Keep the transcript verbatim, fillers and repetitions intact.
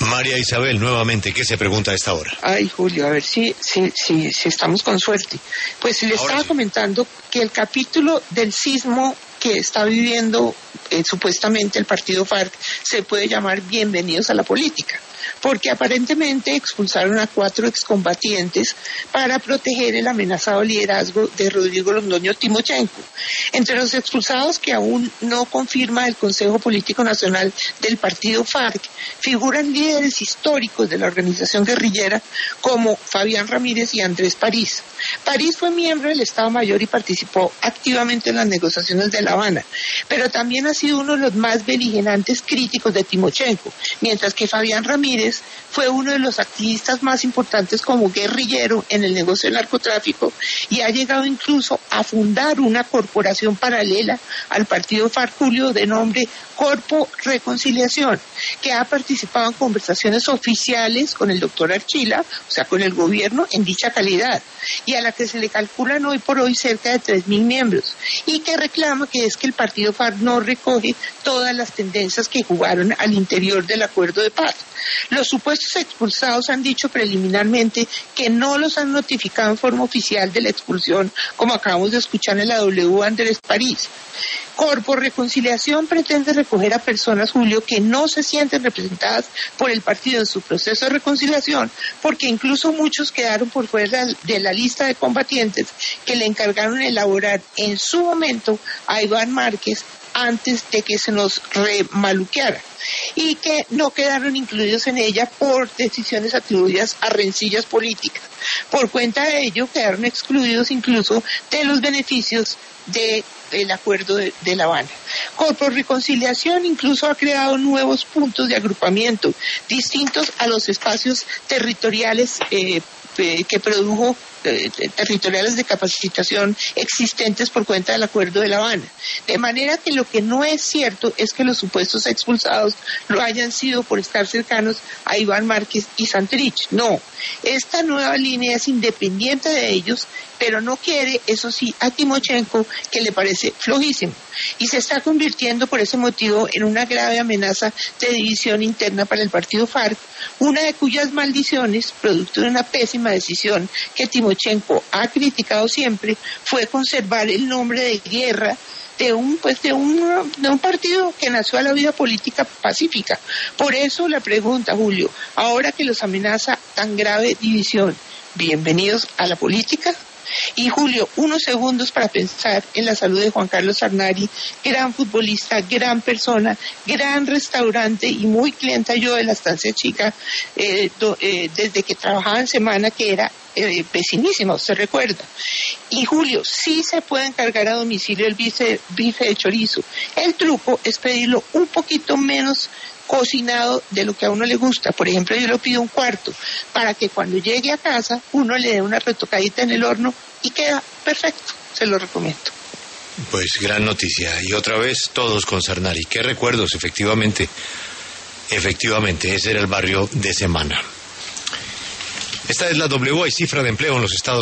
María Isabel, nuevamente, ¿qué se pregunta a esta hora? Ay, Julio, a ver si, si, si, si estamos con suerte. Pues le estaba sí. comentando que el capítulo del sismo que está viviendo eh, supuestamente el partido FARC se puede llamar Bienvenidos a la Política, porque aparentemente expulsaron a cuatro excombatientes para proteger el amenazado liderazgo de Rodrigo Londoño Timochenko. Entre los expulsados, que aún no confirma el Consejo Político Nacional del partido FARC, figuran líderes históricos de la organización guerrillera como Fabián Ramírez y Andrés París. París fue miembro del Estado Mayor y participó activamente en las negociaciones de La Habana, pero también ha sido uno de los más beligerantes críticos de Timochenko, mientras que Fabián Ramírez fue uno de los activistas más importantes como guerrillero en el negocio del narcotráfico y ha llegado incluso a fundar una corporación paralela al partido FARC, Julio, de nombre Corpo Reconciliación, que ha participado en conversaciones oficiales con el doctor Archila, o sea, con el gobierno en dicha calidad, y a la que se le calculan hoy por hoy cerca de tres mil miembros, y que reclama que es que el partido FARC no recoge todas las tendencias que jugaron al interior del acuerdo de paz. Los supuestos expulsados han dicho preliminarmente que no los han notificado en forma oficial de la expulsión, como acabamos de escuchar en la W Andrés París. Corpo Reconciliación pretende recoger a personas, Julio, que no se sienten representadas por el partido en su proceso de reconciliación, porque incluso muchos quedaron por fuera de la lista de combatientes que le encargaron elaborar en su momento a Iván Márquez antes de que se nos remaluqueara, y que no quedaron incluidos en ella por decisiones atribuidas a rencillas políticas. Por cuenta de ello, quedaron excluidos incluso de los beneficios de el acuerdo de, de La Habana. Corpo Reconciliación incluso ha creado nuevos puntos de agrupamiento distintos a los espacios territoriales eh, eh, que produjo eh, territoriales de capacitación existentes por cuenta del acuerdo de La Habana. De manera que lo que no es cierto es que los supuestos expulsados lo hayan sido por estar cercanos a Iván Márquez y Santrich. No, esta nueva línea es independiente de ellos, pero no quiere, eso sí, a Timochenko, que le parece flojísimo, y se está convirtiendo por ese motivo en una grave amenaza de división interna para el partido FARC, una de cuyas maldiciones, producto de una pésima decisión que Timochenko ha criticado siempre, fue conservar el nombre de guerra de un pues de un de un partido que nació a la vida política pacífica. Por eso la pregunta, Julio, ahora que los amenaza tan grave división, ¿bienvenidos a la política? Y Julio, unos segundos para pensar en la salud de Juan Carlos Arnari, gran futbolista, gran persona, gran restaurante y muy clienta yo de la Estancia Chica, eh, do, eh, desde que trabajaba en Semana, que era eh, vecinísima, usted recuerda. Y Julio, sí se puede encargar a domicilio el bife, bife de chorizo. El truco es pedirlo un poquito menos cocinado de lo que a uno le gusta. Por ejemplo, yo le pido un cuarto para que cuando llegue a casa uno le dé una retocadita en el horno y queda perfecto. Se lo recomiendo. Pues gran noticia. Y otra vez todos con Sarnari. Qué recuerdos, efectivamente. Efectivamente, ese era el barrio de Semana. Esta es la W. Hay cifra de empleo en los Estados